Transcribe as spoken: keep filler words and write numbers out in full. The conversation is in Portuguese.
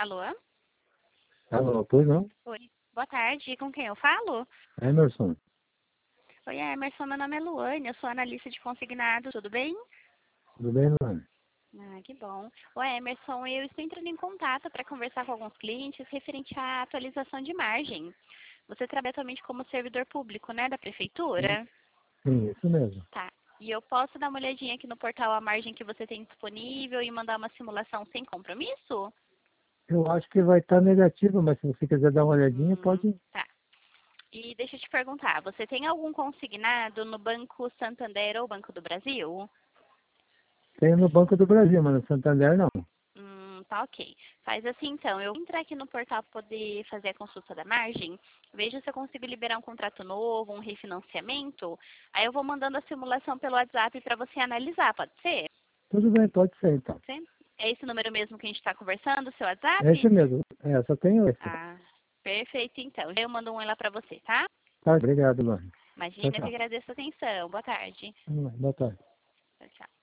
Alô? Alô, pois não? Oi. Boa tarde. Com quem eu falo? Emerson, Oi, Emerson. Meu nome é Luane. Eu sou analista de consignado. Tudo bem? tudo bem, Luane? Ah, que bom. Oi, Emerson. Eu estou entrando em contato para conversar com alguns clientes referente à atualização de margem. Você trabalha atualmente como servidor público, né, da Sim, prefeitura? sim, isso mesmo. Tá. E eu posso dar uma olhadinha aqui no portal a margem que você tem disponível e mandar uma simulação sem compromisso? Eu acho que vai estar negativo, mas se você quiser dar uma olhadinha, Hum, pode. tá. E deixa eu te perguntar, você tem algum consignado no Banco Santander ou Banco do Brasil? Tem no Banco do Brasil, mas no Santander não. Hum, tá ok. Faz assim então, eu vou entrar aqui no portal para poder fazer a consulta da margem, veja se eu consigo liberar um contrato novo, um refinanciamento, aí eu vou mandando a simulação pelo WhatsApp para você analisar, pode ser? Tudo bem, pode ser então. Sim? É esse número mesmo que a gente está conversando, seu É esse WhatsApp? mesmo. É, só tenho esse. Ah, perfeito então. Eu mando um lá para você, tá? Tá, obrigado, Luane. Tchau, Imagina, eu que tchau. agradeço a atenção. Boa tarde. Boa tarde. Tchau, tchau.